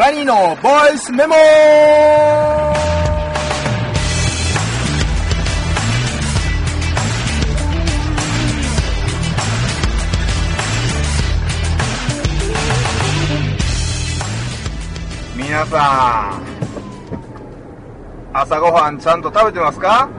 ラニーのボイスメモ。皆さん、朝ごはんちゃんと食べてますか？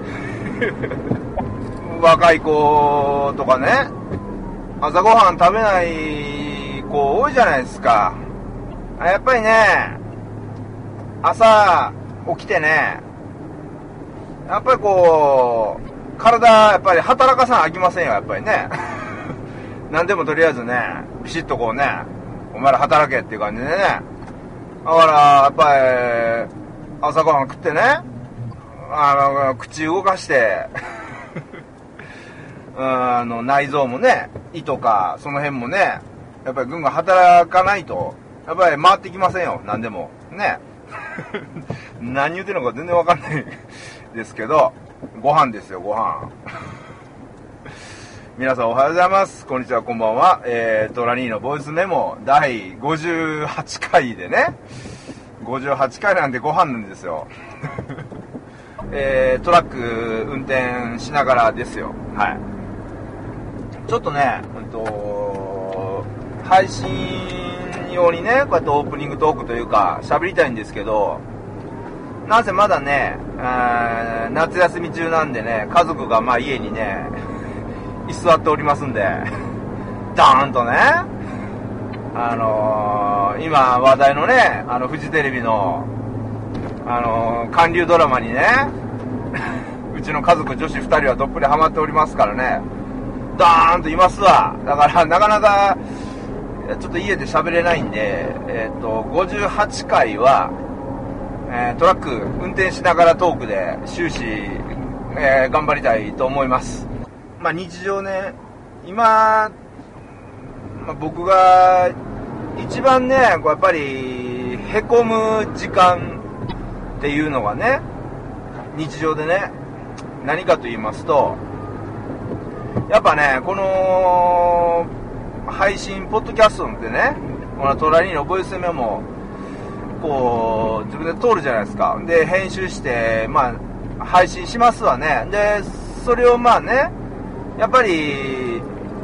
若い子とかね、朝ごはん食べない子多いじゃないですか。やっぱりね、朝起きてね、やっぱりこう体やっぱり働かさなあきませんよ、やっぱりね。何でもとりあえずね、ピシッとこうね、お前ら働けっていう感じでね。だからやっぱり朝ごはん食ってね、口動かして内臓もね、胃とかその辺もね、やっぱりぐんぐん働かないとやっぱり回ってきませんよ、何でもね。何言ってるのか全然わかんないですけど、ご飯ですよ、ご飯。皆さんおはようございます、こんにちは、こんばんは。ラニーのボイスメモ第58回でね、58回なんでご飯なんですよ。トラック運転しながらですよ。はい。ちょっとね、配信用にね、こうやってオープニングトークというか喋りたいんですけど、なぜまだね、夏休み中なんでね、家族がまあ家にね居座っておりますんで、ドーンとね、今話題のね、フジテレビの韓流ドラマにねうちの家族女子2人はどっぷりハマっておりますからね、ドーンといますわ。だからなかなかちょっと家で喋れないんで、58回は、トラック運転しながらトークで終始、頑張りたいと思います。まあ日常ね、今、僕が一番ね、こうやっぱりへこむ時間っていうのがね、日常でね、何かと言いますと、やっぱね、この配信ポッドキャストってね、このトラニーのボイスメモこう自分で通るじゃないですか。で編集してまあ配信しますわね。でそれをまあね、やっぱり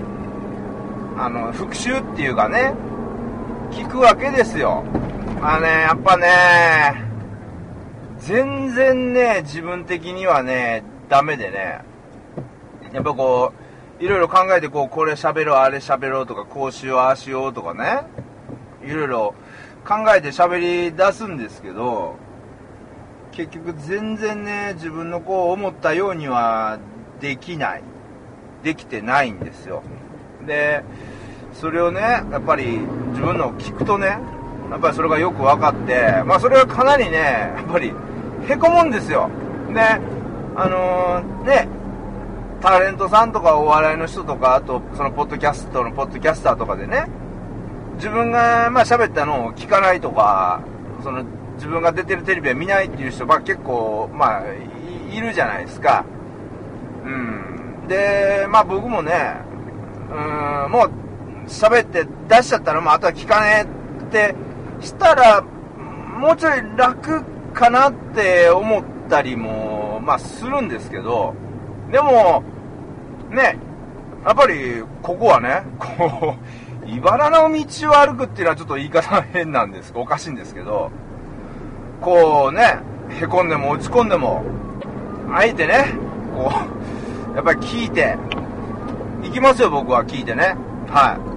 復習っていうかね、聞くわけですよ。やっぱね、全然ね、自分的にはねダメでね、やっぱこういろいろ考えて、これ喋ろう、あれ喋ろうとか、こうしよう、ああしようとかね、いろいろ考えて喋り出すんですけど、結局全然ね、自分のこう思ったようにはできてないんですよ。でそれをね、やっぱり自分の聞くとね、やっぱりそれがよく分かって、まあそれはかなりね、やっぱりへこむんですよ。でね、タレントさんとかお笑いの人とか、あとそのポッドキャストのポッドキャスターとかでね、自分がまあ喋ったのを聞かないとか、その自分が出てるテレビは見ないっていう人が結構まあいるじゃないですか。でまあ僕もね、もう喋って出しちゃったら、まああとは聞かねえってしたらもうちょい楽かなって思ったりもまあするんですけど、でもね、やっぱりここはね、こう茨の道を歩くっていうのはちょっと言い方変なんです、おかしいんですけど、こうね、へこんでも落ち込んでもあえてね、こうやっぱり聞いていきますよ、僕は聞いてね、はい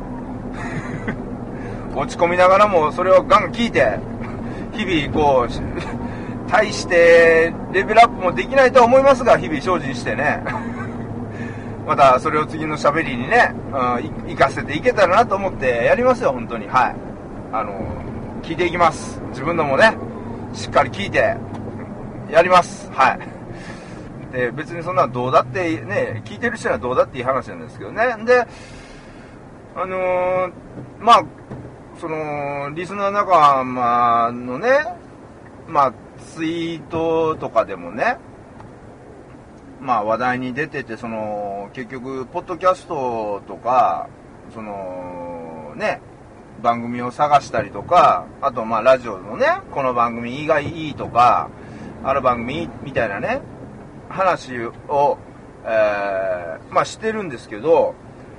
落ち込みながらもそれをガン聞いて、日々こう大してレベルアップもできないとは思いますが、日々精進してねまたそれを次の喋りにね、活かせていけたらなと思ってやりますよ、本当に。はい、聞いていきます。自分のもね、しっかり聞いてやります。はい。で別にそんなどうだってね、聞いてる人にはどうだっていい話なんですけどね。でまあそのリスナー仲間のね、まあツイートとかでもね、まあ話題に出てて、その結局ポッドキャストとかそのね、 番組を探したりとか、あとまあラジオのね、この番組意外いいとか、あの番組みたいなね、話を、まあしてるんですけど、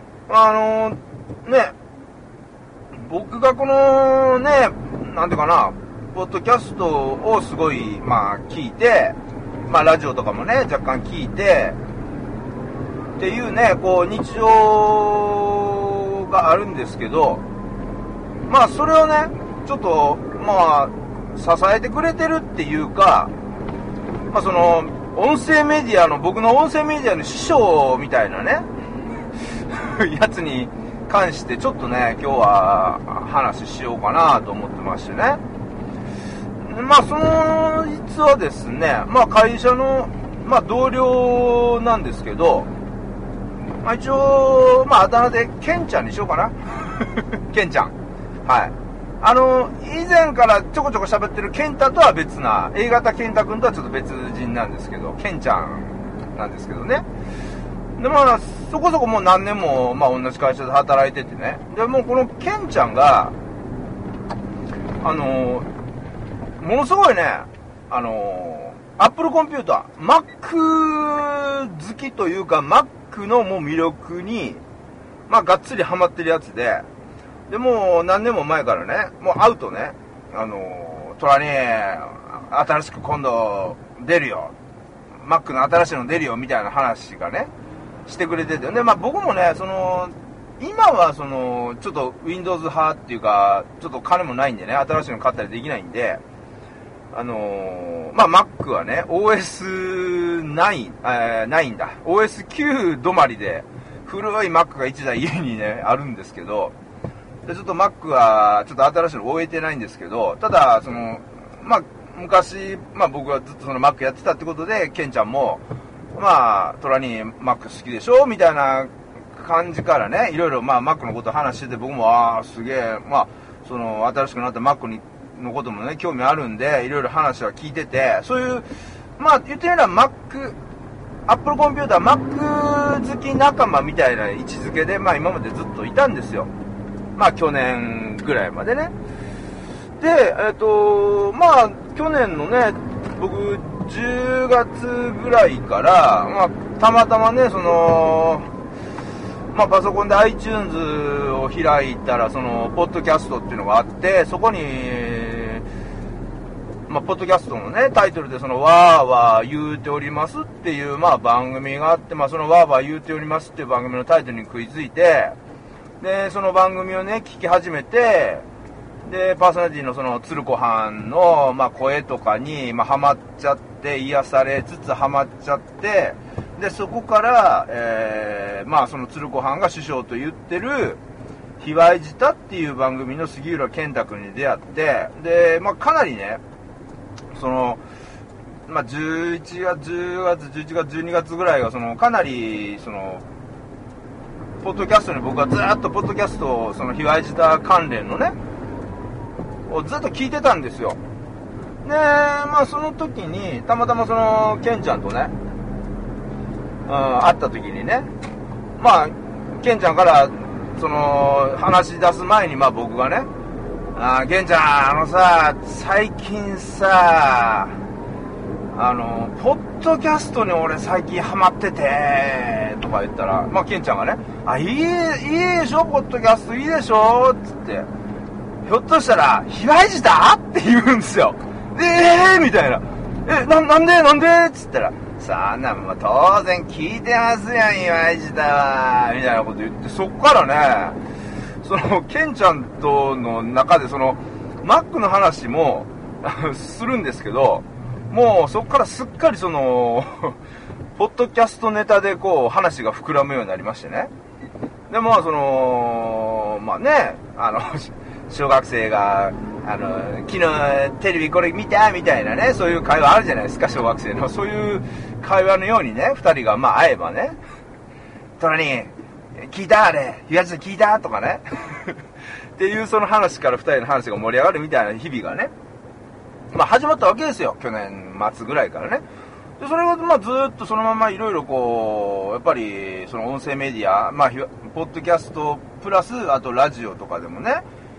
ね、僕がこのね、なんていうかな、ポッドキャストをすごい、まあ聞いて、まあラジオとかもね、若干聞いて、っていうね、こう日常があるんですけど、まあそれをね、ちょっと、まあ、支えてくれてるっていうか、まあその、僕の音声メディアの師匠みたいなね、やつに関してちょっとね、今日は話しようかなと思ってましてね。まあその実はですね、まあ会社の、まあ同僚なんですけど、まあ一応、まああだ名でケンちゃんにしようかな。ケンちゃん。はい。以前からちょこちょこ喋ってるケンタとは別な、A 型ケンタ君とはちょっと別人なんですけど、ケンちゃんなんですけどね。で、まあ、そこそこもう何年も、まあ同じ会社で働いててね。で、もうこのケンちゃんが、ものすごいね、アップルコンピューター、Mac 好きというか、Mac のもう魅力に、まあがっつりハマってるやつで、で、もう何年も前からね、もう会うとね、トラに、新しく今度出るよ。Mac の新しいの出るよ、みたいな話がね、してくれてて。で、まあ僕もね、今はちょっと Windows 派っていうか、ちょっと金もないんでね、新しいの買ったりできないんで、まあ Mac はね、OS9、9だ。OS9 止まりで、古い Mac が1台家にね、あるんですけど、でちょっと Mac はちょっと新しいの終えてないんですけど、ただまあ昔、まあ僕はずっとMac やってたってことで、ケンちゃんもまあトラに Mac 好きでしょみたいな感じからね、いろいろまあ Mac のこと話してて、僕もすげえ、まあ新しくなった Mac のこともね興味あるんで、いろいろ話は聞いてて、そういうまあ言ってみれば Apple コンピューター Mac 好き仲間みたいな位置づけで、まあ今までずっといたんですよ。まあ去年ぐらいまでね。で、まあ去年のね、僕10月ぐらいから、まあたまたまね、まあパソコンで iTunes を開いたら、ポッドキャストっていうのがあって、そこに、まあポッドキャストのね、タイトルでわーわー言うておりますっていう、まあ番組があって、まあそのわーわー言うておりますっていう番組のタイトルに食いついて、で、その番組をね、聞き始めて、で、パーソナリティの鶴子はんの、まあ、声とかに、まあ、ハマっちゃって、癒されつつハマっちゃって、で、そこから、まあ、鶴子はんが師匠と言ってる、ひわいじたっていう番組の杉浦健太君に出会って、で、まあ、かなりね、まあ、11月、10月、11月、12月ぐらいが、かなり、ポッドキャストに僕はずっとポッドキャストをひわいじた関連のねをずっと聞いてたんですよ。で、まあその時にたまたまケンちゃんとね、会った時にね、まあケンちゃんから話し出す前に、まあ僕がね、ケンちゃんさ、最近さ、ポッドキャストに俺最近ハマってて、とか言ったら、まあ、ケンちゃんがね、いいでしょ、ポッドキャストいいでしょつって、ひょっとしたら、ひわいじたって言うんですよ。みたいな。なんでつったら、さあ、もう当然聞いてますやん、ひわいじたは、みたいなこと言って、そっからね、ケンちゃんとの中でマックの話もするんですけど、もうそこからすっかりポッドキャストネタでこう話が膨らむようになりましてね。でもまあね、小学生が昨日テレビこれ見たみたいなね、そういう会話あるじゃないですか、小学生の。そういう会話のようにね、二人がまあ会えばね、トラに聞いたあれ、東で聞いたとかねっていう話から二人の話が盛り上がるみたいな日々がね、まあ始まったわけですよ、去年末ぐらいからね。で、それがまあずっとそのままいろいろこう、やっぱり音声メディア、まあポッドキャストプラスあとラジオとかでもね、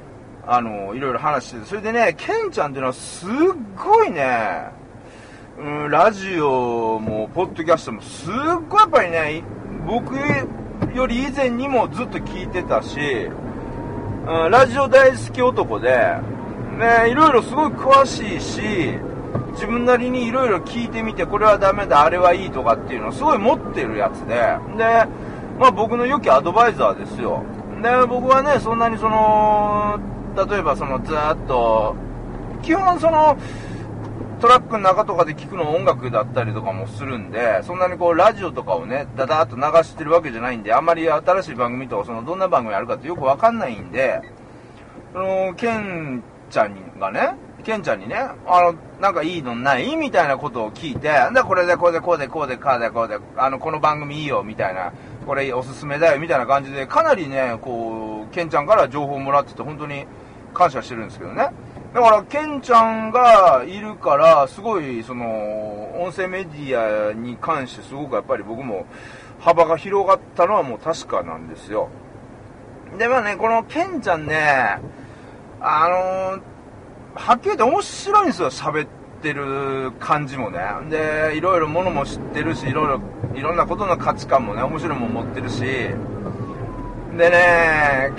いろいろ話してて、それでね、ケンちゃんっていうのはすっごいね、ラジオもポッドキャストもすっごいやっぱりね、僕より以前にもずっと聞いてたし、ラジオ大好き男で、ね、いろいろすごい詳しいし、自分なりにいろいろ聞いてみて、これはダメだ、あれはいいとかっていうのをすごい持ってるやつで、で、まあ僕の良きアドバイザーですよ。で、僕はね、そんなに例えばずーっと、基本トラックの中とかで聞くの音楽だったりとかもするんで、そんなにラジオとかをね、だだーっと流してるわけじゃないんで、あんまり新しい番組とか、どんな番組あるかってよくわかんないんで、ケンちゃんにね、なんかいいのないみたいなことを聞いて、これでこうでこうでこうでこうでこうで、この番組いいよみたいな、これおすすめだよみたいな感じで、かなりね、ケンちゃんから情報をもらってて、本当に感謝してるんですけどね。だから、ケンちゃんがいるから、すごい、音声メディアに関してすごくやっぱり僕も幅が広がったのはもう確かなんですよ。で、まあね、このケンちゃんね、はっきり言って面白いんですよ、喋ってる感じもね。で、いろいろものも知ってるし、いろんなことの価値観もね、面白いもん持ってるし、でね、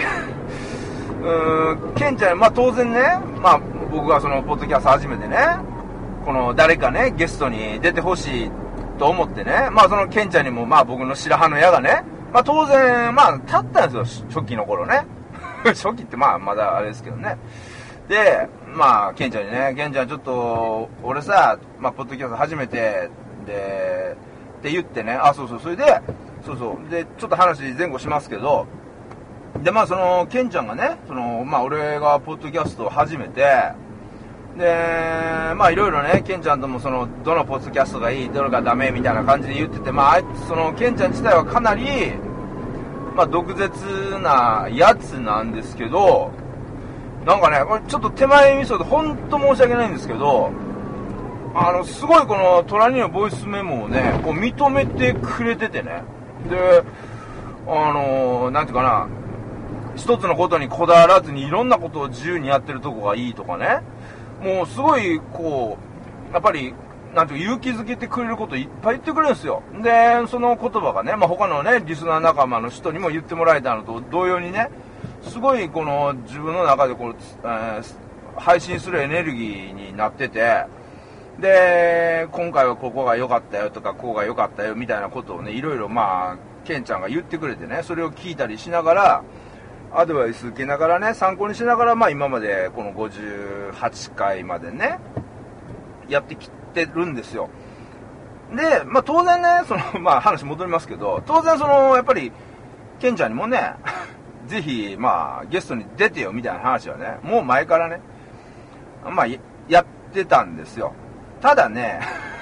ケンちゃん、まあ当然ね、まあ僕がポッドキャスト初めてね、誰かね、ゲストに出てほしいと思ってね、まあケンちゃんにもまあ僕の白羽の矢がね、まあ当然、まあ立ったんですよ、初期の頃ね。初期ってまあまだあれですけどね。で、まあケンちゃんにね、ケンちゃんちょっと、俺さ、まあポッドキャスト初めて、で、って言ってね、そうそう、それで、で、ちょっと話前後しますけど、で、まあケンちゃんがね、まあ俺がポッドキャストを始めて、で、まあいろいろね、ケンちゃんともどのポッドキャストがいい、どれがダメみたいな感じで言ってて、まあケンちゃん自体はかなり、まあ毒舌なやつなんですけど、なんかね、これちょっと手前味噌で本当申し訳ないんですけど、すごいトラニのボイスメモをね、認めてくれててね、で、なんていうかな、一つのことにこだわらずにいろんなことを自由にやってるとこがいいとかね、もうすごいやっぱりなんていうか勇気づけてくれることいっぱい言ってくれるんですよ。で、その言葉がね、まあ、他のねリスナー仲間の人にも言ってもらえたのと同様にね、すごい自分の中で配信するエネルギーになってて、で、今回はここが良かったよとかここが良かったよみたいなことをね、いろいろまあケンちゃんが言ってくれてね、それを聞いたりしながら、アドバイス受けながらね、参考にしながら、まあ今までこの58回までね、やってきてるんですよ。で、まあ当然ね、まあ話戻りますけど、当然やっぱり、ケンちゃんにもね、ぜひ、まあゲストに出てよみたいな話はね、もう前からね、まあやってたんですよ。ただね、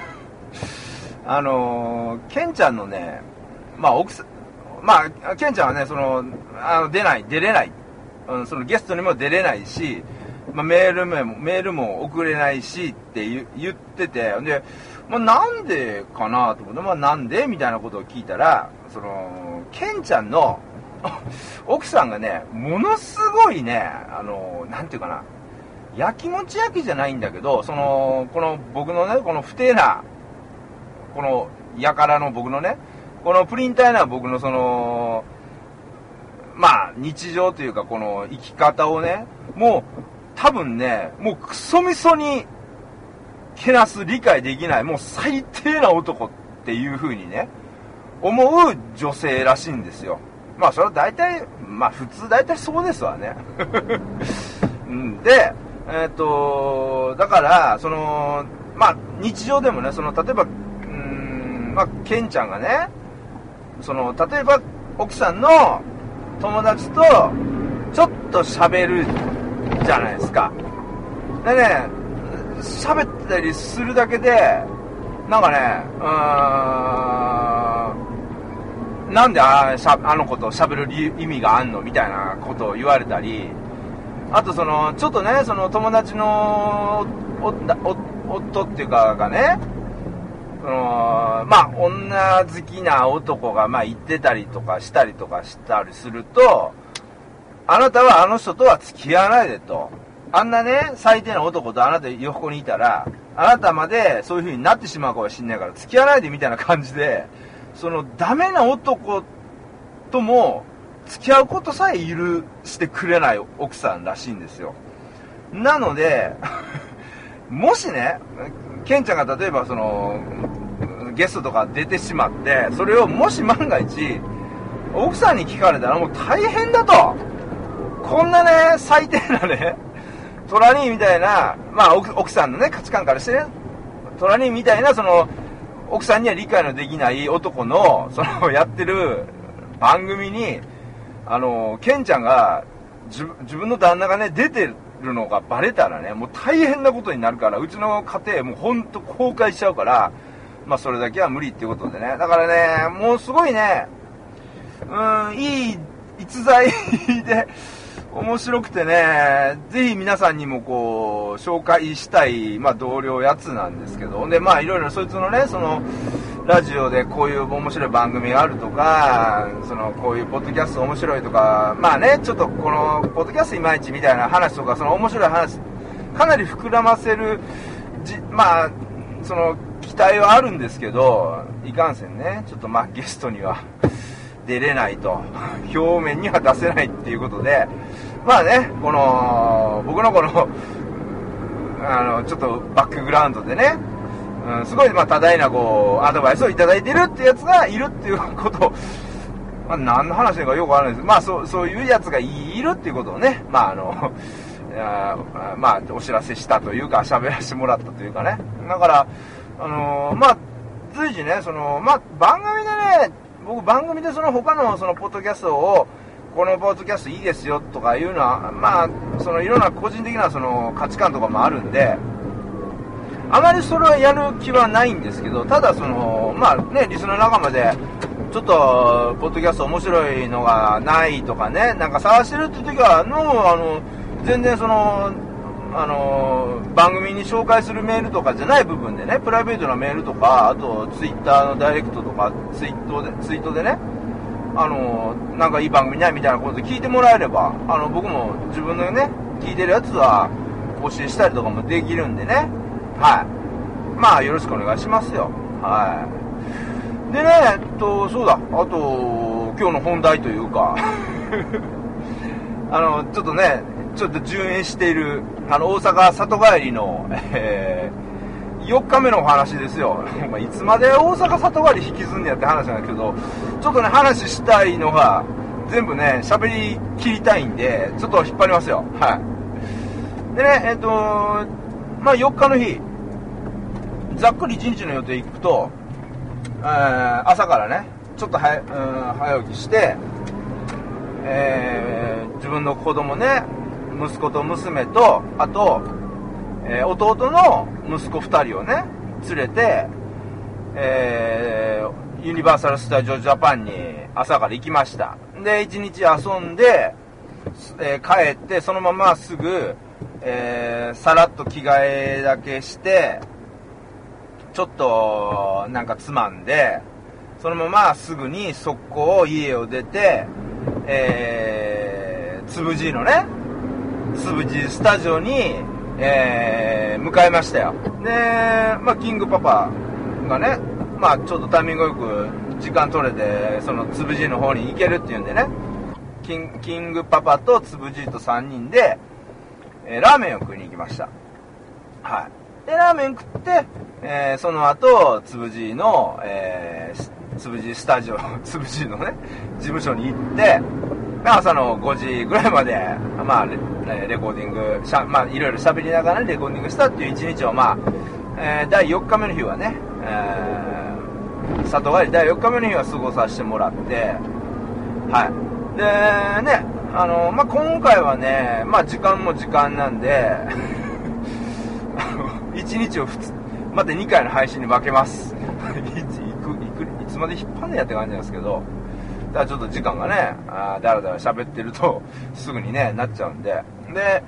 ケンちゃんのね、まあケンちゃんはね、出れない、ゲストにも出れないし、まあ、メールも送れないしって言ってて、で、まあ、なんでかなと思って、まあ、なんでみたいなことを聞いたら、ケンちゃんの奥さんがね、ものすごいね、なんていうかな、やきもち焼きじゃないんだけど、この僕のね、この不定な、このやからの僕のね、このプリン体な僕のまあ日常というかこの生き方をね、もう多分ね、もうクソみそにけなす、理解できない、もう最低な男っていう風にね、思う女性らしいんですよ。まあそれは大体、まあ普通大体そうですわね。で、だから、まあ日常でもね、例えば、まあケンちゃんがね、例えば奥さんの友達とちょっと喋るじゃないですか。でね、喋ったりするだけで、なんかね、なんであの子と喋る意味があんのみたいなことを言われたり、あとちょっとね、友達の夫っていうかがね、まあ女好きな男がまあ言ってたりとかしたりすると、 あなたはあの人とは付き合わないでと。あんなね、最低な男とあなた横にいたら、あなたまでそういう風になってしまうかもしんないから付き合わないでみたいな感じで、そのダメな男とも付き合うことさえ許してくれない奥さんらしいんですよ。なので、もしね、ケンちゃんが例えばその、ゲストとか出てしまって、それをもし万が一、奥さんに聞かれたらもう大変だと。こんなね、最低なね、トラニーみたいな、まあ奥さんのね、価値観からしてね、トラニーみたいな、その、奥さんには理解のできない男の、その、やってる番組に、ケンちゃんが、自分の旦那がね、出てるのがバレたらね、もう大変なことになるから、うちの家庭もうほんと崩壊しちゃうから、まあそれだけは無理っていうことでね。だからね、もうすごいね、いい逸材で、面白くてね、ぜひ皆さんにもこう、紹介したい、まあ同僚やつなんですけど、で、まあいろいろそいつのね、その、ラジオでこういう面白い番組があるとか、その、こういうポッドキャスト面白いとか、まあね、ちょっとこの、ポッドキャストいまいちみたいな話とか、その面白い話、かなり膨らませる、まあ、その、期待はあるんですけど、いかんせんね、ちょっとまあゲストには出れないと、表面には出せないっていうことで、まあね、この、僕のこの、ちょっとバックグラウンドでね、すごいまあ多大なこう、アドバイスをいただいてるってやつがいるっていうことを、まあ何の話かよくわからないです。まあそういうやつがいるっていうことをね、まあまあお知らせしたというか、喋らせてもらったというかね。だから、まあ、随時ね、その、まあ番組でね、僕番組でその他のそのポッドキャストを、このポッドキャストいいですよとかいうのは、まあ、そのいろんな個人的なその価値観とかもあるんで、あまりそれはやる気はないんですけど、ただその、まあね、リスナー仲間で、ちょっと、ポッドキャスト面白いのがないとかね、なんか探してるって時は、全然その、番組に紹介するメールとかじゃない部分でね、プライベートなメールとか、あとツイッターのダイレクトとか、ツイートでね、なんかいい番組ないみたいなことで聞いてもらえれば、僕も自分のね、聞いてるやつは募集したりとかもできるんでね、はい。まあ、よろしくお願いしますよ。はい。でね、そうだ、あと、今日の本題というか、ちょっとね、ちょっと順延している、大阪里帰りの、4日目のお話ですよ。いつまで大阪里帰り引きずんねやって話なんだけど、ちょっとね、話したいのが、全部ね、喋り切りたいんで、ちょっと引っ張りますよ。はい。でね、まあ4日の日、ざっくり1日の予定行くと、朝からね、ちょっと早起きして、自分の子供ね、息子と娘と、あと、弟の息子2人をね、連れて、ユニバーサル・スタジオ・ジャパンに朝から行きました。で、1日遊んで、帰って、そのまますぐ、さらっと着替えだけして、ちょっと、なんかつまんで、そのまますぐに速攻家を出て、つぶじのね、つぶじスタジオに、向かいましたよ。で、まあ、キングパパがね、まあ、ちょっとタイミングよく時間取れて、そのつぶじの方に行けるっていうんでね、キングパパとつぶじと3人で、ラーメンを食いに行きました。はい。で、ラーメン食って、その後、つぶじの、つぶじスタジオ、つぶじのね、事務所に行って、朝の5時ぐらいまで、まあ、レコーディング、まあ、いろいろ喋りながらレコーディングしたっていう一日を、まあ、第4日目の日はね、里帰り第4日目の日は過ごさせてもらって、はい。で、ね、まあ、今回はね、まあ、時間も時間なんで、1日をまた2回の配信に分けます。いつまで引っ張んねやって感じなんですけど、だからちょっと時間がね、だらだら喋ってると、すぐにね、なっちゃうんで。で、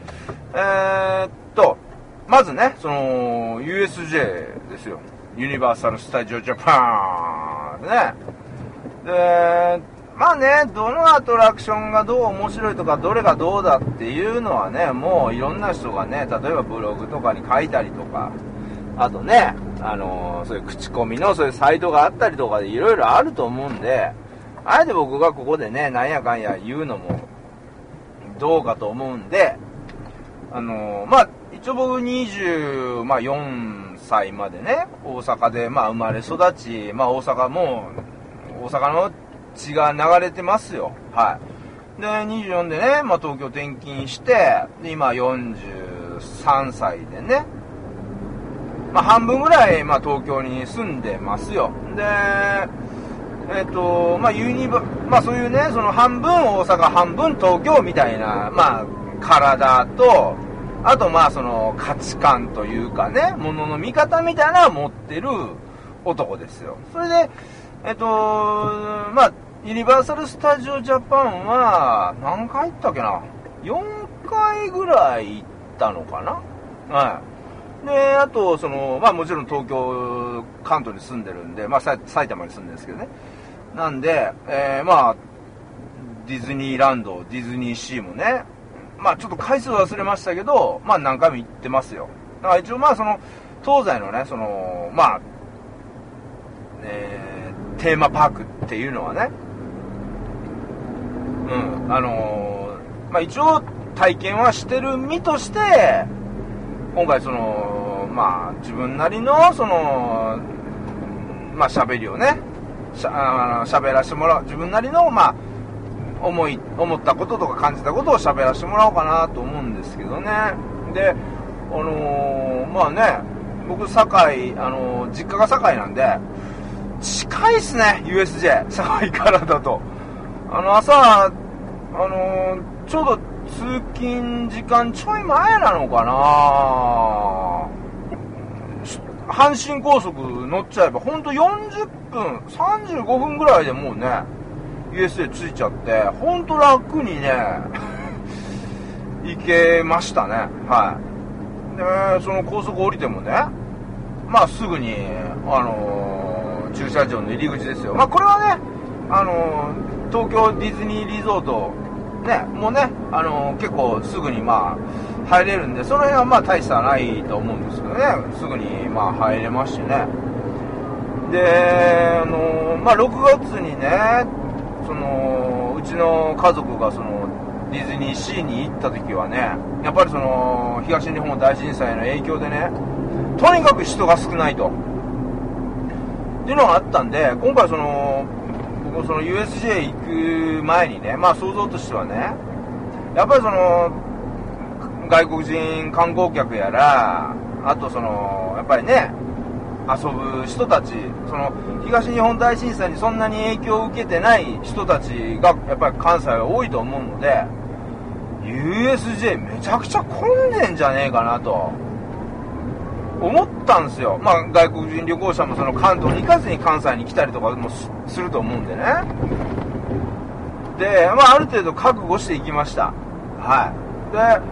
まずね、その、USJ ですよ。ユニバーサル・スタジオ・ジャパンでね。で、 まあね、どのアトラクションがどう面白いとか、どれがどうだっていうのはね、もういろんな人がね、例えばブログとかに書いたりとか、あとね、そういう口コミのそういうサイトがあったりとかでいろいろあると思うんで、あえて僕がここでね、なんやかんや言うのもどうかと思うんで、まあ、一応僕24歳までね、大阪で、まあ、生まれ育ち、まあ、大阪の血が流れてますよ。はい。で、24でね、まあ、東京転勤して、で、今43歳でね、まあ、半分ぐらい、まあ、東京に住んでますよ。で、まあ、まあ、そういうね、その半分大阪、半分東京みたいな、まあ、体と、あと、まあ、その価値観というかね、ものの見方みたいなのを持ってる男ですよ。それで、まあ、ユニバーサル・スタジオ・ジャパンは、何回行ったっけな ?4 回ぐらい行ったのかな。はい。で、あと、まあもちろん東京、関東に住んでるんで、まあ埼玉に住んでるんですけどね。なんで、まあ、ディズニーランド、ディズニーシーもね、まあちょっと回数忘れましたけど、まあ何回も行ってますよ。だから一応まあ東西のね、まあ、テーマパークっていうのはね、まあ一応体験はしてる身として、今回まあ自分なりのまあ喋りをね、喋らせてもらう、自分なりのまあ思ったこととか感じたことを喋らせてもらおうかなと思うんですけどね。で、まあね、僕堺、実家が堺なんで、近いっすね、USJ、堺からだと。朝、ちょうど通勤時間ちょい前なのかな、阪神高速乗っちゃえば、ほんと40分、35分ぐらいでもうね、USJ 着いちゃって、ほんと楽にね、行けましたね。はい。で、その高速降りてもね、まあすぐに、駐車場の入り口ですよ。まあこれはね、東京ディズニーリゾート、ね、もうね、結構すぐにまあ入れるんで、その辺はまあ大差ないと思うんですけどね、すぐにまあ入れますしね。で、まあ6月にね、うちの家族がディズニーシーに行った時はね、やっぱり東日本大震災の影響でね、とにかく人が少ないとっていうのがあったんで、今回僕USJ 行く前にね、まあ想像としてはね、やっぱり外国人観光客やら、あとやっぱりね、遊ぶ人たち、東日本大震災にそんなに影響を受けてない人たちがやっぱり関西は多いと思うので、 USJ めちゃくちゃ混んでんじゃねえかなと思ったんですよ。まあ外国人旅行者も関東に行かずに関西に来たりとかもすると思うんでね。で、まあある程度覚悟していきました。はい。で、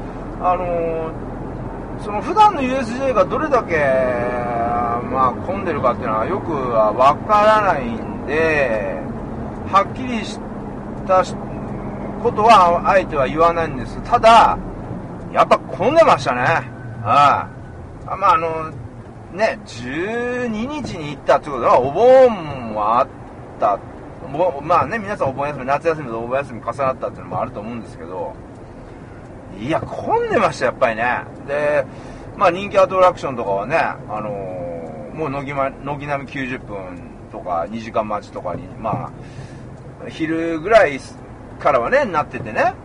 普段の USJ がどれだけまあ混んでるかっていうのはよくはわからないんで、はっきりしたことはあえては言わないんです。ただやっぱ混んでましたね。はい。まあね、12日に行ったってことはお盆はあった、まあね、皆さんお盆休み、夏休みとお盆休み重なったっていうのもあると思うんですけど、いや混んでましたやっぱりね。で、まあ人気アトラクションとかはね、もう軒並み90分とか2時間待ちとかに、まあ昼ぐらいからはねなっててね、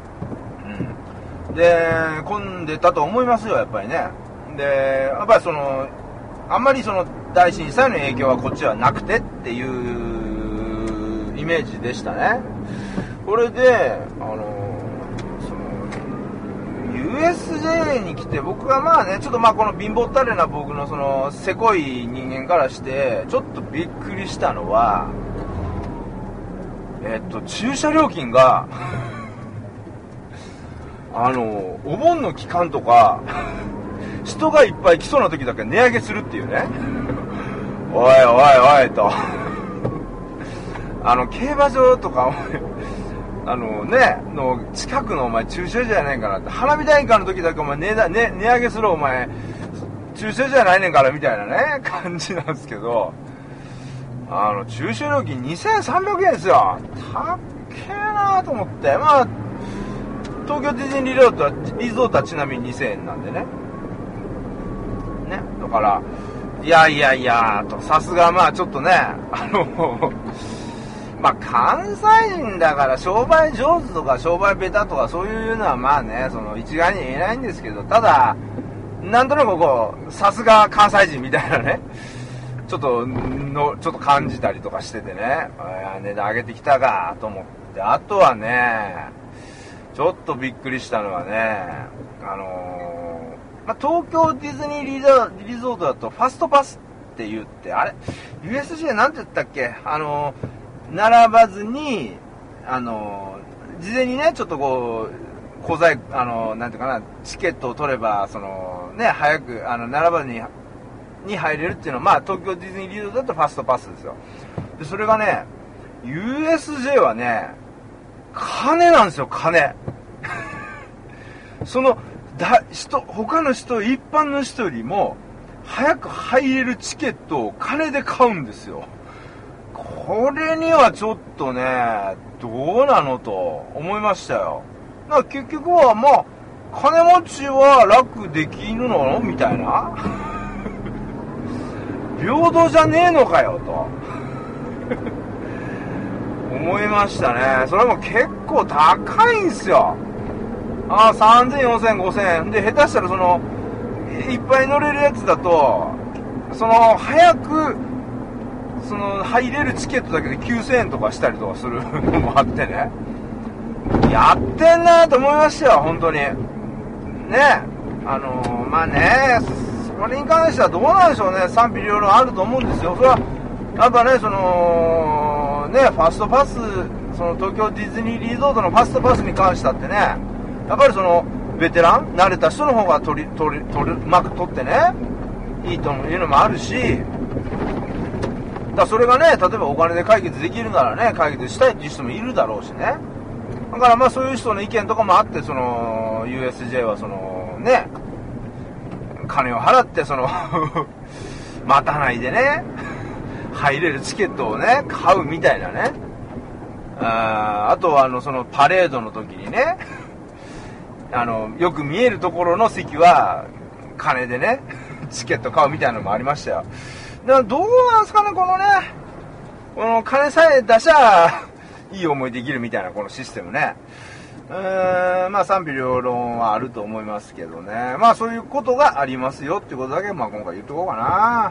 で混んでたと思いますよやっぱりね。で、やっぱりあんまり大震災の影響はこっちはなくてっていうイメージでしたね。これでUSJ に来て、僕がまあね、ちょっとまあこの貧乏ったれな僕のせこい人間からしてちょっとびっくりしたのは、駐車料金がお盆の期間とか人がいっぱい来そうな時だけ値上げするっていうねおいおいおいと競馬場とか、の近くのお前駐車場じゃないかなって、花火大会の時だけお前値上げするお前、駐車場じゃないねんからみたいなね、感じなんですけど、駐車料金2300円ですよ。たっけーなーと思って、まあ、東京ディズニーリゾートはちなみに2000円なんでね。ね、だから、いや、と、さすがまあちょっとね、まあ関西人だから商売上手とか商売ベタとかそういうのはまあね、その一概に言えないんですけど、ただ、なんとなくこう、さすが関西人みたいなね、ちょっと感じたりとかしててね、値段上げてきたかと思って、あとはね、ちょっとびっくりしたのはね、まあ、東京ディズニーリゾートだとファストパスって言って、あれ USJ なんて言ったっけ、並ばずに事前にねちょっとこう小細なんていうかな、チケットを取ればそのね早く並ばずに入れるっていうのは、まあ東京ディズニーリゾートだとファストパスですよ。でそれがね USJ はね金なんですよ、金その他の人、一般の人よりも早く入れるチケットを金で買うんですよ。これにはちょっとね、どうなのと思いましたよ。だから結局はまあ、金持ちは楽できるのみたいな。平等じゃねえのかよと。思いましたね。それも結構高いんすよ。3000、4000、5000円。で、下手したらいっぱい乗れるやつだと、早く、入れるチケットだけで9000円とかしたりとかするのもあってね。やってんなと思いましたよ、本当に。ね。まあね、それに関してはどうなんでしょうね。賛否両論あると思うんですよ。それは、やっぱね、ファストパス、東京ディズニーリゾートのファストパスに関してはってね、やっぱりベテラン慣れた人の方がうまく取ってねいいというのもあるし、だそれがね例えばお金で解決できるならね解決したいっていう人もいるだろうしね。だからまあそういう人の意見とかもあってUSJ はね金を払って待たないでね入れるチケットをね買うみたいなね。あとはパレードの時にねよく見えるところの席は金でねチケット買うみたいなのもありましたよ。だからどうなんですかね、この金さえ出しゃいい思いできるみたいなこのシステムね。まあ賛否両論はあると思いますけどね。まあそういうことがありますよっていうことだけまあ今回言っとこうかな。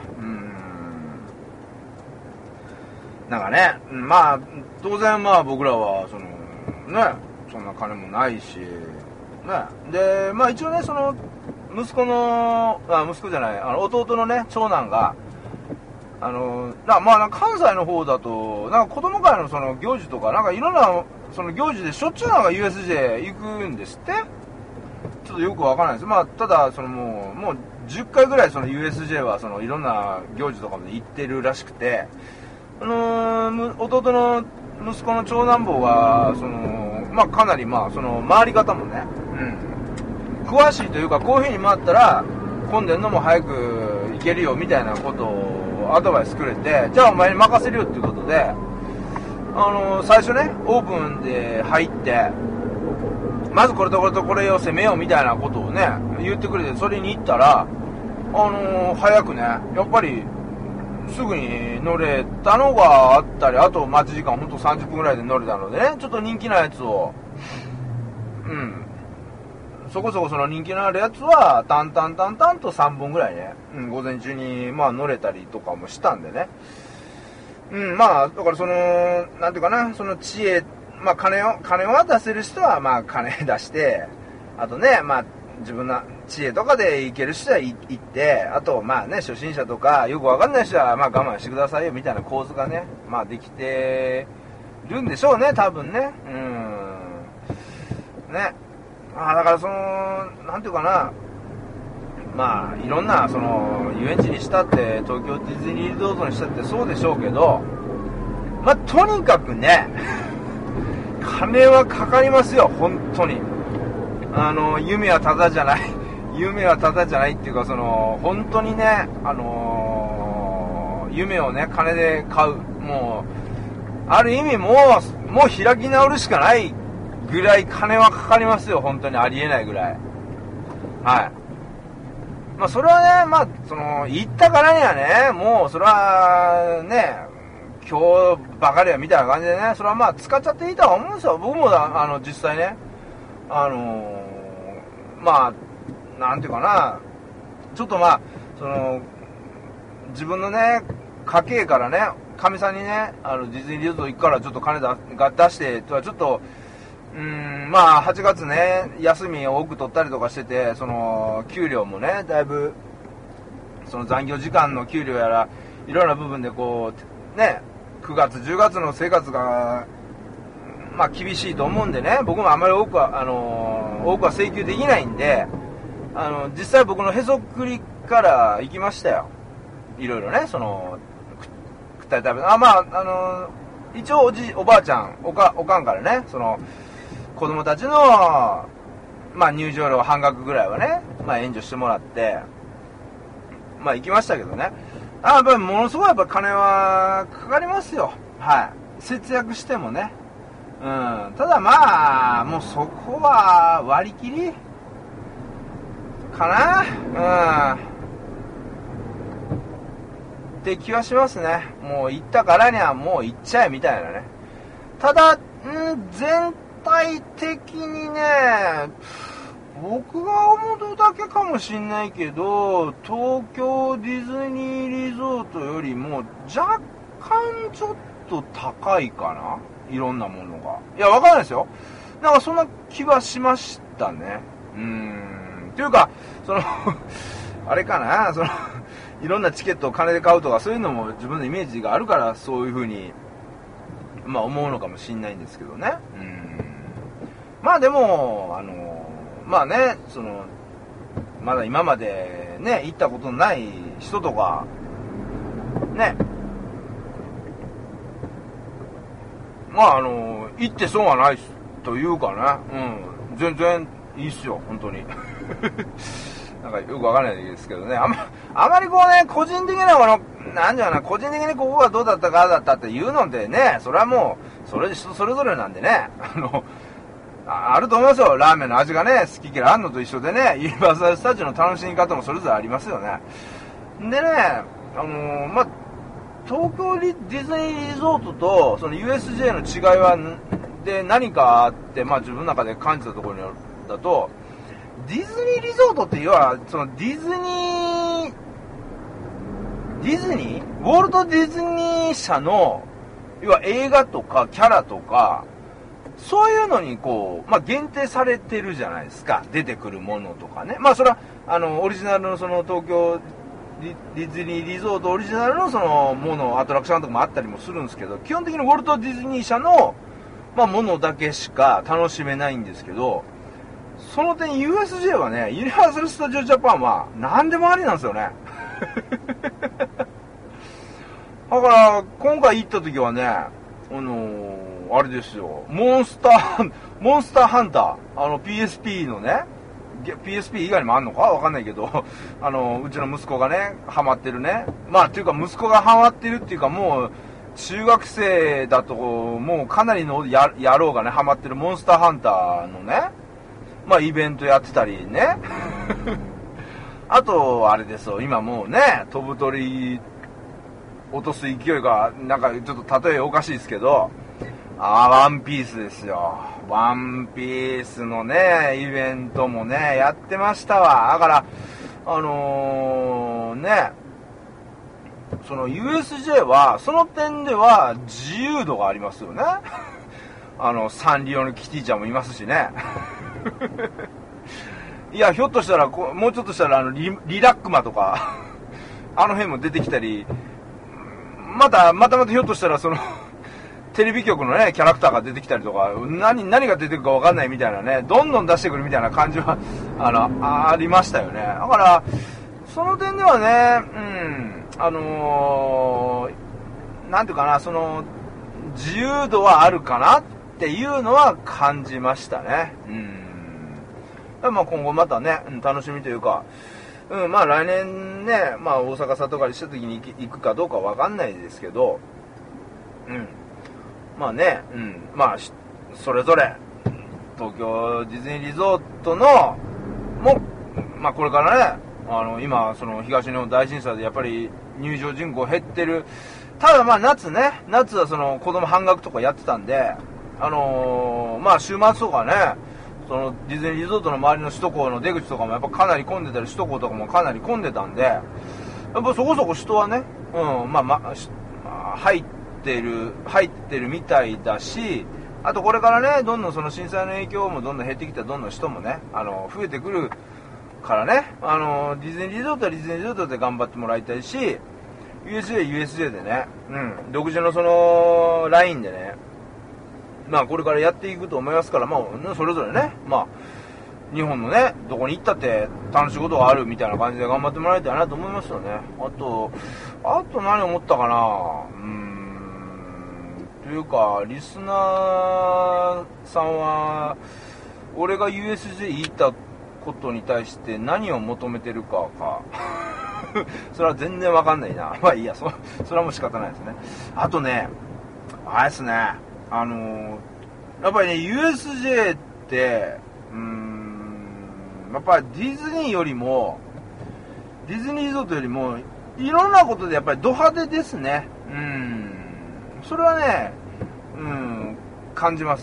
なんかね、まあ当然まあ僕らはねそんな金もないし。ね、でまあ一応ね息子じゃない弟のね長男がまあ関西の方だとなんか子供会の行事とかなんかいろんな行事でしょっちゅうなんか USJ 行くんですって。ちょっとよくわからないです。まあただもう10回ぐらいUSJ はいろんな行事とかまで行ってるらしくて、弟の息子の長男坊はまあかなりまあ回り方もね、詳しいというかこういう風に回ったら混んでんのも早く行けるよみたいなことをアドバイスくれて、じゃあお前に任せるよっていうことで最初ねオープンで入ってまずこれとこれとこれを攻めようみたいなことをね言ってくれて、それに行ったら早くねやっぱりすぐに乗れたのがあったり、あと待ち時間ほんと30分ぐらいで乗れたのでね、ちょっと人気なやつをそこそこ人気のあるやつは淡々と3本ぐらいね、午前中にまあ乗れたりとかもしたんでね。まあだからなんていうかな、知恵、まあ金を出せる人はまあ金出して、あとねまあ自分の知恵とかで行ける人は行って、あとまあね初心者とかよくわかんない人はまあ我慢してくださいよみたいな構図がねまあできてるんでしょうね、多分ね。ね。だからなんていうかな、まあいろんな遊園地にしたって東京ディズニーリゾートにしたってそうでしょうけど、 まあ、とにかくね、金はかかりますよ、本当に。夢はただじゃない。夢はただじゃないっていうか、本当にね、夢をね、金で買う。もう、ある意味もう開き直るしかないぐらい金はかかりますよ、本当にありえないぐらい。はい。まあ、それはね、まあ、言ったからにはね、もう、それは、ね、今日ばかりはみたいな感じでね、それはまあ、使っちゃっていいとは思うんですよ。僕も実際ね、まあ、なんていうかな、ちょっとまあ、自分のね、家計からね、かみさんにね、ディズニーリゾート行くからちょっと金出して、ちょっと、まあ、8月ね、休みを多く取ったりとかしてて、給料もね、だいぶ、残業時間の給料やら、いろんな部分でこう、ね、9月、10月の生活が、まあ、厳しいと思うんでね、僕もあまり多くは請求できないんで、実際僕のへそくりから行きましたよ。いろいろね、食ったり食べた。まあ、一応おばあちゃん、おかんからね、子供たちの、まあ、入場料半額ぐらいはね、まあ、援助してもらって、まあ、行きましたけどね。やっぱりものすごいやっぱ金はかかりますよ。はい。節約してもね。ただまあ、もうそこは割り切りかな。って気はしますね。もう行ったからにはもう行っちゃえみたいなね。ただ、全体的にね、僕が思うだけかもしんないけど、東京ディズニーリゾートよりも若干ちょっと高いかな、いろんなものが。いや、わかんないですよ。なんかそんな気はしましたね。っていうか、あれかな、いろんなチケットを金で買うとか、そういうのも自分のイメージがあるから、そういう風に、まあ思うのかもしんないんですけどね。まあでも、まあね、まだ今までね、行ったことのない人とか、ね、まあ行って損はないというかね、全然いいっすよ、本当に。なんかよくわからないですけどね、あまりこうね、個人的ななんじゃない、個人的にここがどうだったかああだったっていうのでね、それはもう、それぞれなんでね、あると思いますよ。ラーメンの味がね、好き嫌いあんのと一緒でね、ユニバーサルスタジオの楽しみ方もそれぞれありますよね。でね、まあ、東京ディズニーリゾートと、USJ の違いは、で何かあって、まあ自分の中で感じたところだと、ディズニーリゾートって要は、ディズニーウォルト・ディズニー社の、要は映画とかキャラとか、そういうのにこう、まあ、限定されてるじゃないですか。出てくるものとかね。まあ、それは、オリジナルの東京ディズニーリゾートオリジナルのもの、アトラクションとかもあったりもするんですけど、基本的にウォルト・ディズニー社の、まあ、ものだけしか楽しめないんですけど、その点 USJ はね、ユニバーサル・スタジオ・ジャパンは何でもありなんですよね。だから、今回行った時はね、あれですよ、モンスターハンター、PSP のね、PSP 以外にもあんのかわかんないけど、うちの息子がね、ハマってるね。まあ、っていうか息子がハマってるっていうか、もう、中学生だと、もうかなりの野郎がね、ハマってるモンスターハンターのね、まあ、イベントやってたりね。あと、あれですよ、今もうね、飛ぶ鳥落とす勢いが、なんかちょっと例えおかしいですけど、ワンピースですよ。ワンピースのね、イベントもね、やってましたわ。だから、ね、USJ は、その点では自由度がありますよね。サンリオのキティちゃんもいますしね。いや、ひょっとしたら、もうちょっとしたら、リラックマとか、あの辺も出てきたり、またひょっとしたら、テレビ局のね、キャラクターが出てきたりとか、何が出てくるか分かんないみたいなね、どんどん出してくるみたいな感じは、ありましたよね。だから、その点ではね、なんていうかな、 自由度はあるかなっていうのは感じましたね。まあ今後またね、楽しみというか、まあ来年ね、まあ大阪里帰りした時に行くかどうかわかんないですけど、まあね、まあそれぞれ東京ディズニーリゾートのも、まあこれからね、今その東日本大震災でやっぱり入場人口減ってる。ただまあ夏はその子供半額とかやってたんで、まあ週末とかね、そのディズニーリゾートの周りの首都高の出口とかもやっぱかなり混んでたり、首都高とかもかなり混んでたんで、やっぱそこそこ人はね、入ってるみたいだし、あとこれからね、どんどんその震災の影響もどんどん減ってきたらどんどん人もね、増えてくるからね、ディズニーリゾートはディズニーリゾートで頑張ってもらいたいし、USJ でね、独自のそのラインでね、まあこれからやっていくと思いますから、まあそれぞれね、まあ日本のね、どこに行ったって楽しいことがあるみたいな感じで頑張ってもらいたいなと思いますよね。あと何思ったかな、というかリスナーさんは俺が USJ 行ったことに対して何を求めてるかそれは全然わかんないな。まあいいや、それはもう仕方ないですね。あとね、あれですね、やっぱりね USJ ってやっぱりディズニーよりもディズニーリゾートよりもいろんなことでやっぱりド派手ですね。それはね、感じます。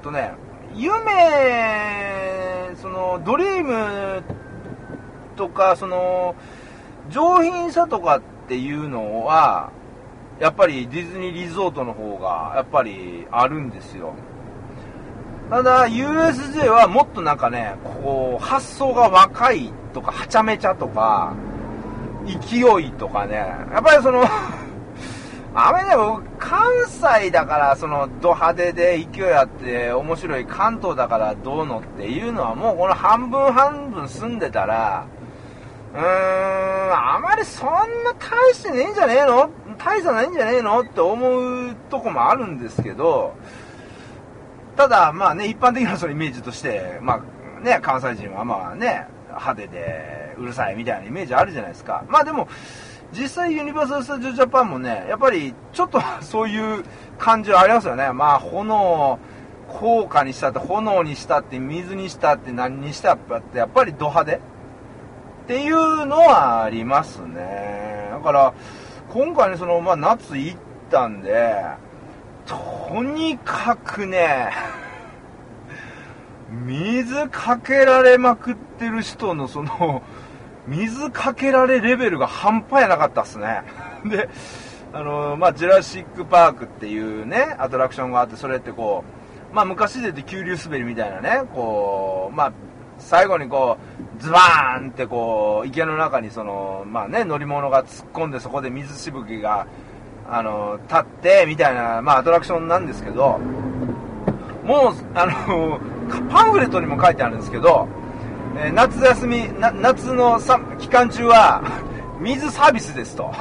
そのドリームとかその上品さとかっていうのはやっぱりディズニーリゾートの方がやっぱりあるんですよ。ただ USJ はもっとなんかね、こう発想が若いとかはちゃめちゃとか勢いとかね、やっぱりそのあめね、関西だからそのド派手で勢いあって面白い関東だからどうのっていうのはもうこの半分半分住んでたらあまりそんな大してねえんじゃねえの、大差ないんじゃねえのって思うとこもあるんですけど、ただまあね、一般的なそのイメージとしてまあね、関西人はまあね派手でうるさいみたいなイメージあるじゃないですか。まあでも実際ユニバーサル・スタジオ・ジャパンもね、やっぱりちょっとそういう感じはありますよね。まあ炎効果にしたって、炎にしたって、水にしたって、何にしたってやっぱりド派手っていうのはありますね。だから今回ね、そのまあ夏行ったんで、とにかくね水かけられまくってる人のその水かけられレベルが半端やなかったっすね。で、まあジュラシックパークっていうねアトラクションがあって、それってこうまあ昔で言って急流滑りみたいなね、こうまあ最後にこうズバーンってこう池の中にそのまあね乗り物が突っ込んで、そこで水しぶきが立ってみたいなまあアトラクションなんですけど、もうパンフレットにも書いてあるんですけど、夏休み夏の期間中は水サービスですと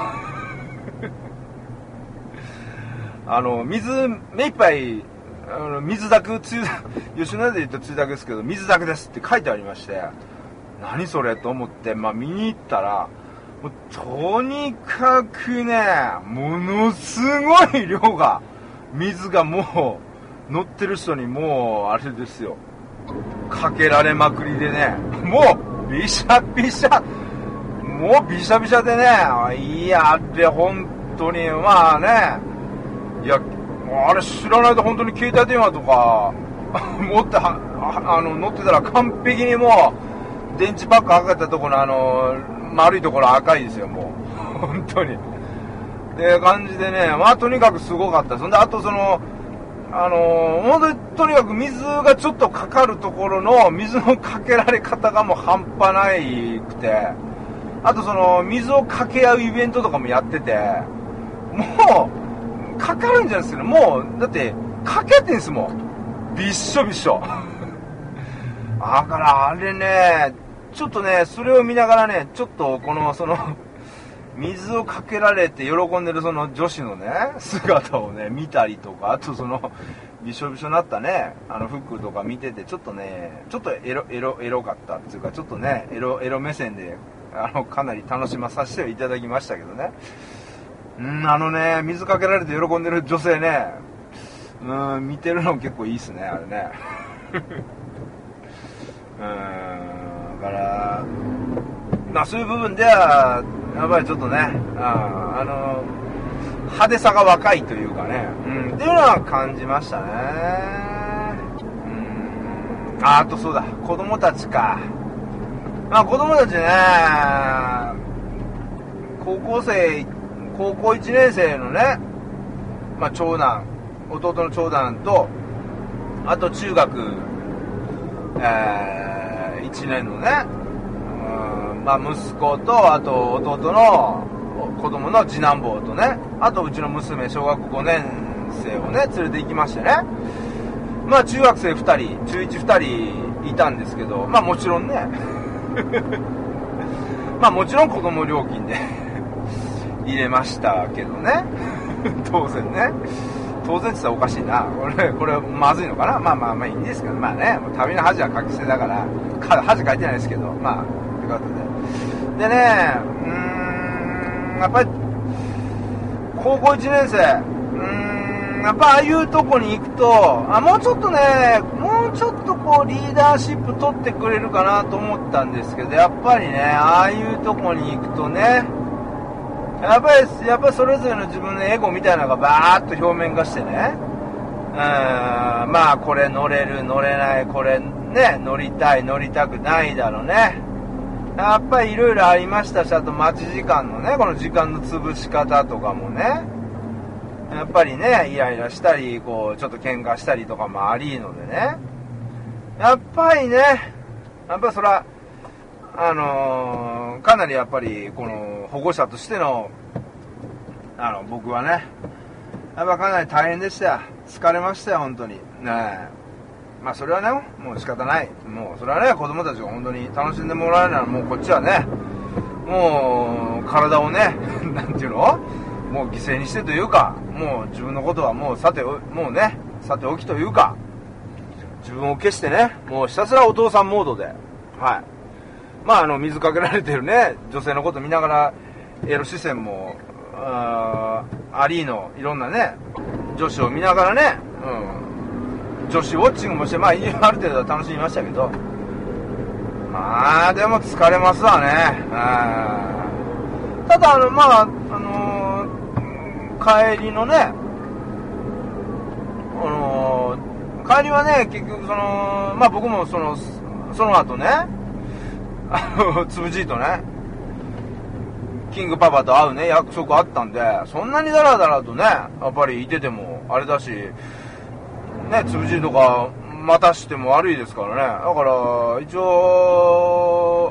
水目いっぱい水だく吉野家で言ったつゆだくですけど水だくですって書いてありまして、何それと思ってまあ見に行ったら、もうとにかくねものすごい量が水がもう乗ってる人にもうあれですよ、かけられまくりでね、もうビシャビシャ、もうビシャビシャでね、いやあれ本当にまあね、いやあれ知らないと本当に携帯電話とか持って乗ってたら完璧にもう電池パック赤いたところの丸いところ赤いですよ、もう本当にって感じでね、まあとにかくすごかった。そんであとその本当にとにかく水がちょっとかかるところの水のかけられ方がもう半端ないくて、あとその水をかけ合うイベントとかもやってて、もうかかるんじゃないですけど、もうだってかけてんすもん、びっしょびっしょだからあれね、ちょっとねそれを見ながらね、ちょっとこのその水をかけられて喜んでるその女子のね、姿をね、見たりとか、あとその、びしょびしょになったね、服とか見てて、ちょっとね、ちょっとエロかったっていうか、ちょっとね、エロ目線で、かなり楽しまさせていただきましたけどね。水かけられて喜んでる女性ね、見てるの結構いいっすね、あれね。だから、まあそういう部分では、やっぱりちょっとね、派手さが若いというかね、っていうのは感じましたね。あとそうだ、子供たちか。まあ子供たちね、高校1年生のね、まあ弟の長男と、あと中学、1年のね、まあ息子と、あと弟の子供の次男坊とね、あとうちの娘、小学校5年生をね、連れて行きましてね。まあ中学生2人、中1 2人いたんですけど、まあもちろんね、まあもちろん子供料金で入れましたけどね。当然ね。当然って言ったらおかしいな。これまずいのかな。まあいいんですけど、まあね、旅の恥はかき捨てだから、恥書いてないですけど、まあ、ということで。でね、やっぱり、高校1年生、やっぱああいうとこに行くと、もうちょっとこうリーダーシップ取ってくれるかなと思ったんですけど、やっぱりね、ああいうとこに行くとね、やっぱりそれぞれの自分のエゴみたいなのがバーッと表面化してね、まあこれ乗れる乗れない、これね、乗りたい乗りたくないだろうね。やっぱりいろいろありましたし、あと待ち時間のね、この時間の潰し方とかもね、やっぱりね、イライラしたり、こうちょっと喧嘩したりとかもありのでね、やっぱりそれはかなりやっぱりこの保護者としての僕はね、やっぱかなり大変でしたよ。疲れましたよ、本当にね。まあそれはね、もう仕方ない。もうそれはね、子供たちが本当に楽しんでもらえるなら、もうこっちはね、もう体をね、なんていうの、もう犠牲にしてというか、もう自分のことはもうさておきというか、自分を消してね、もうひたすらお父さんモードで、はい。まあ水かけられてるね、女性のこと見ながら、エロ視線も、アリーのいろんなね、女子を見ながらね、女子ウォッチングもして、まあある程度は楽しみましたけど、まあでも疲れますわね。ただ帰りのね、帰りはね、結局まあ僕もその後ね、つぶじいとね、キングパパと会うね、約束あったんで、そんなにダラダラとね、やっぱりいててもあれだし、ね、つぶじいとか待たしても悪いですからね。だから一応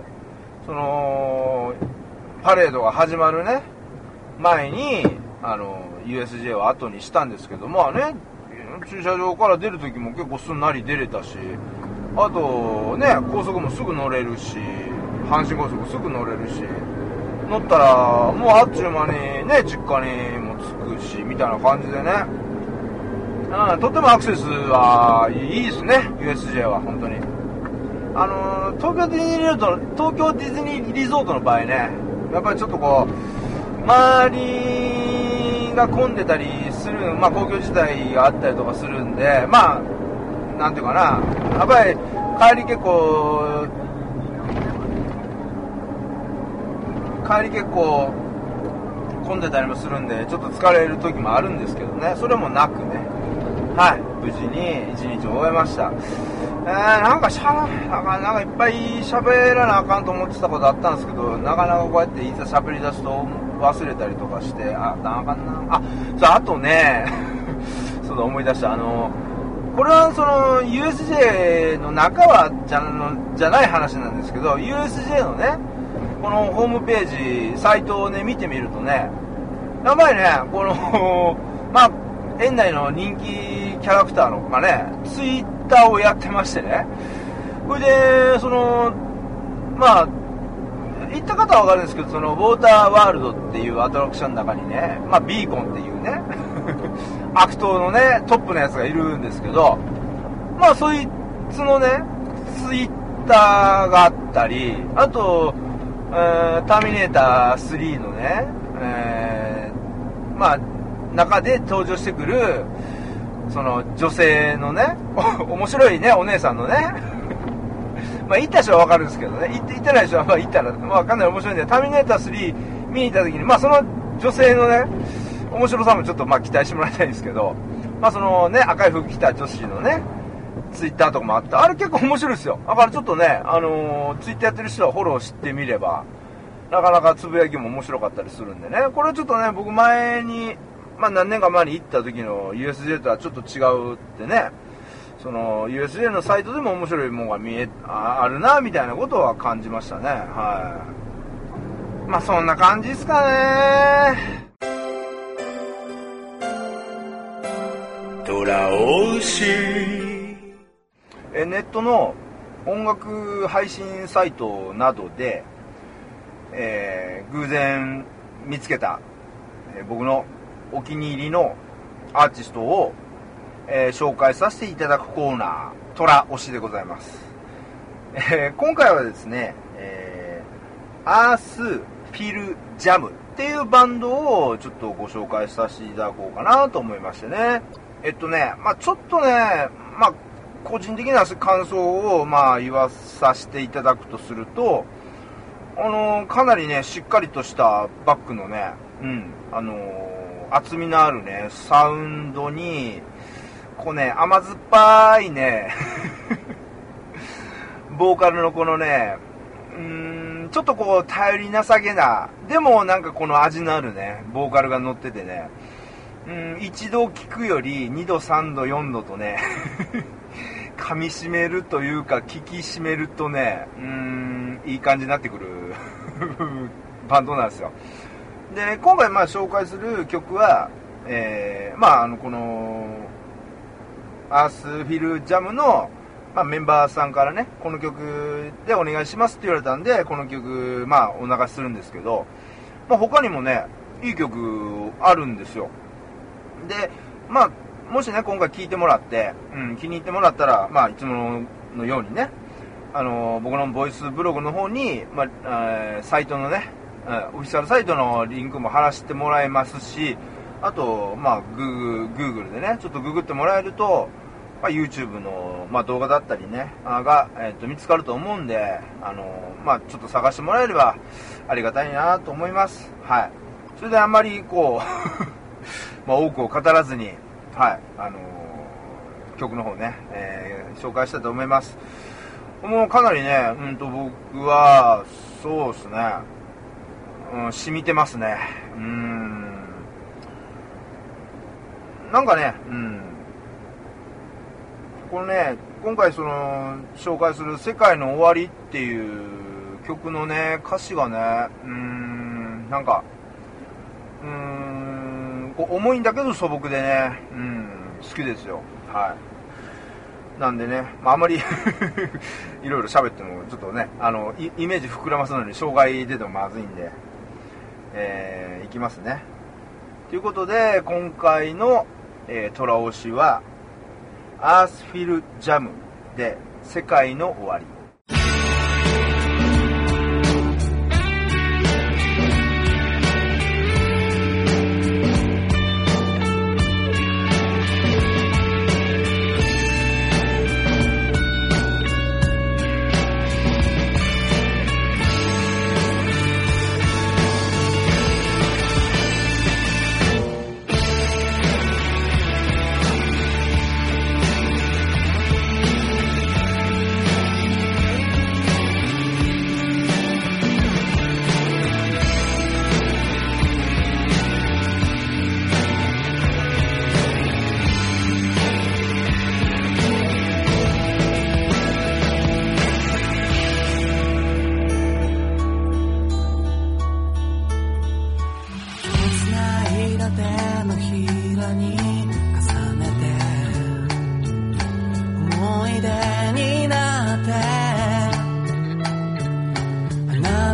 パレードが始まるね前にUSJ を後にしたんですけど、まあね、駐車場から出る時も結構すんなり出れたし、あとね、高速もすぐ乗れるし、阪神高速すぐ乗れるし、乗ったらもうあっちゅう間にね、実家にも着くしみたいな感じでね、とってもアクセスはいいですね、 USJ は本当に。東京ディズニーリゾートの場合ね、やっぱりちょっとこう周りが混んでたりする、まあ公共自体があったりとかするんで、まあなんていうかな、やっぱり帰り結構混んでたりもするんで、ちょっと疲れる時もあるんですけどね、それもなくね、はい、無事に一日を終えました。なんかいっぱい喋らなあかんと思ってたことあったんですけど、なかなかこうやっていざ喋り出すと忘れたりとかして、あかんな。あとね、そうだ、思い出した。これはUSJ の中はじゃない話なんですけど、USJ のね、このホームページ、サイトをね、見てみるとね、やっぱりね、まあ、園内の人気キャラクターの子がね、ツイッターをやってましてね、それで、まあ、 行った方は分かるんですけど、そのウォーターワールドっていうアトラクションの中にね、まあビーコンっていうね悪党のねトップのやつがいるんですけど、まあそいつのねツイッターがあったり、あと、ターミネーター3のね、まあ中で登場してくるその女性のね面白いねお姉さんのねまあ行った人は分かるんですけどね、行ってない人はまあ行ったら、まあ、かなり面白いんで、ターミネーター3見に行った時に、まあその女性のね面白さもちょっとまあ期待してもらいたいんですけど、まあそのね赤い服着た女子のねツイッターとかもあって、あれ結構面白いですよ。だからちょっとね、ツイッターやってる人はフォローしてみればなかなかつぶやきも面白かったりするんでね、これちょっとね僕前に、まあ何年か前に行った時の USJ とはちょっと違うってね、その USJ のサイトでも面白いものがあるなみたいなことは感じましたね。はい。まあそんな感じですかね。 虎押し。 ネットの音楽配信サイトなどで、偶然見つけた、僕のお気に入りのアーティストを、紹介させていただくコーナー、虎推しでございます。今回はですね、アースフィルジャムっていうバンドをちょっとご紹介させていただこうかなと思いましてね。まあちょっとね、まあ個人的な感想をまあ言わさせていただくとすると、かなりねしっかりとしたバックのね、厚みのあるねサウンドに、こうね甘酸っぱいねボーカルのこのね、ちょっとこう頼りなさげな、でもなんかこの味のあるねボーカルが乗っててね、一度聴くより2度3度4度とね噛み締めるというか聞き締めるとね、いい感じになってくるバンドなんですよ。で今回まあ紹介する曲は、まあこのアースフィルジャムの、まあ、メンバーさんからねこの曲でお願いしますって言われたんで、この曲まあお流しするんですけど、まあ、他にもねいい曲あるんですよ。でまあもしね今回聴いてもらって、気に入ってもらったら、まあいつものようにね僕のボイスブログの方に、まあサイトのね、オフィシャルサイトのリンクも貼らせてもらえますし、あとまあGoogle でねちょっとググってもらえると、まあ、YouTube の、まあ、動画だったりねが、見つかると思うんで、まあちょっと探してもらえればありがたいなと思います。はい。それであんまりこうまあ多くを語らずに、はい、曲の方ね、紹介したいと思います。もうかなりね、僕はそうですね、染みてますね。なんかね、このね、今回その紹介する世界の終わりっていう曲のね歌詞がね、なんかこう重いんだけど素朴でね、好きですよ。はい。なんでね、まあ、あんまりいろいろ喋ってもちょっとねイメージ膨らますのに障害出てもまずいんで、いきますね。ということで今回の、虎推しはアースフィルジャムで世界の終わり。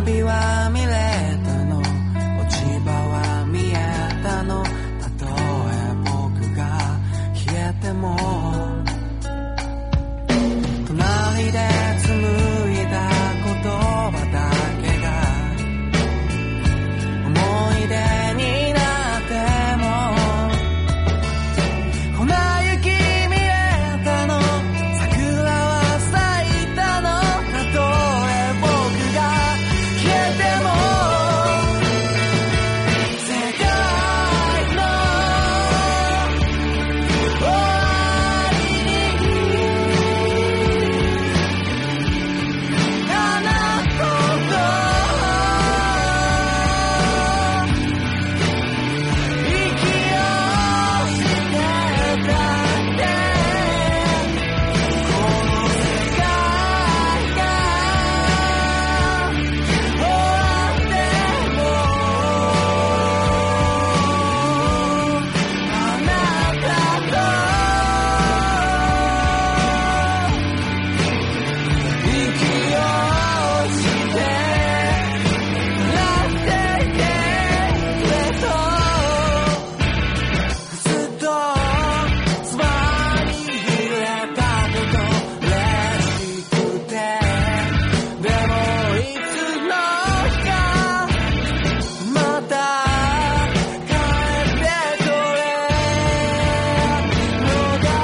びは見れたの、落ち葉は見えたの、たとえ僕が消えても隣で紡いだ言葉だけが思い出になっても、粉雪見えたの、桜は咲いたの、たとえ僕が消えても世界の終わりにあなたと息をしてたってこの世界が終わってもあなたと息をして笑っていてくれとずっとそばにいれたこと嬉しくて、でもいつの日かまた帰ってこれのだ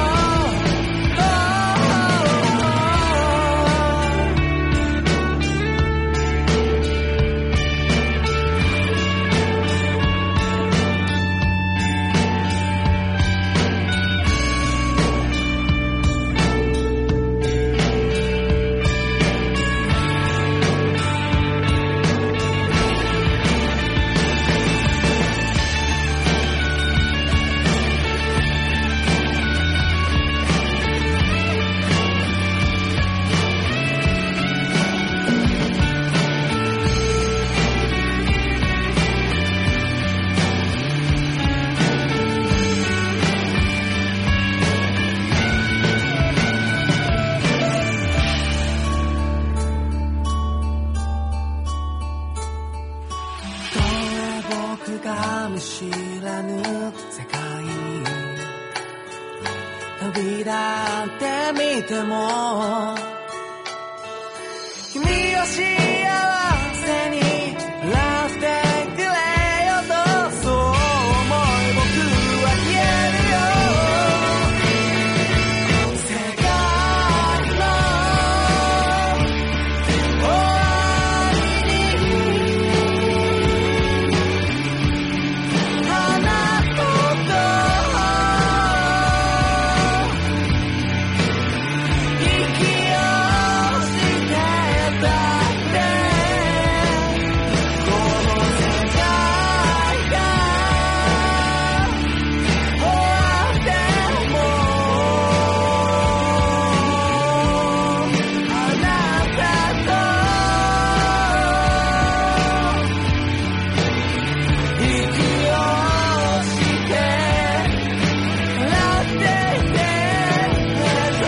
僕が見知らぬ世界に飛び立ってみても君を幸せになってくれよとそう思い僕は言えるよ、世界の終わりにあなたと息をしてたってこの世界が終わってもあなたと息をして笑っていてくれと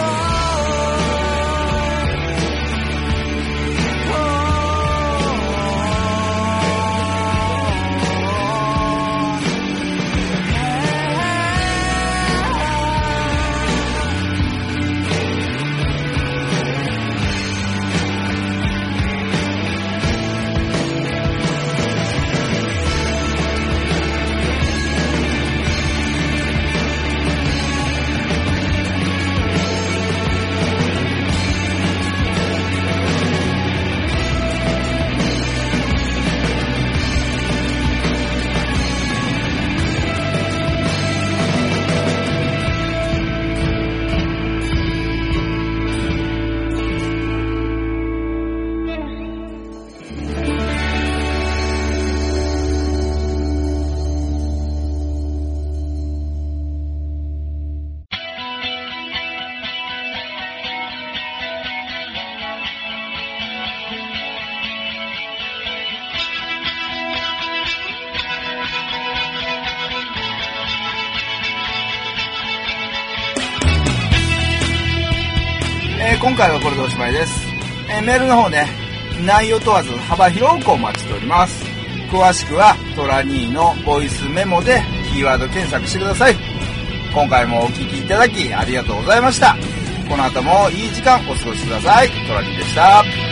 今回はこれでおしまいです。メールの方ね、 内容問わず幅広くお待ちしております。詳しくはトラニーのボイスメモでキーワード検索してください。今回もお聞きいただきありがとうございました。この後もいい時間お過ごしください。トラニーでした。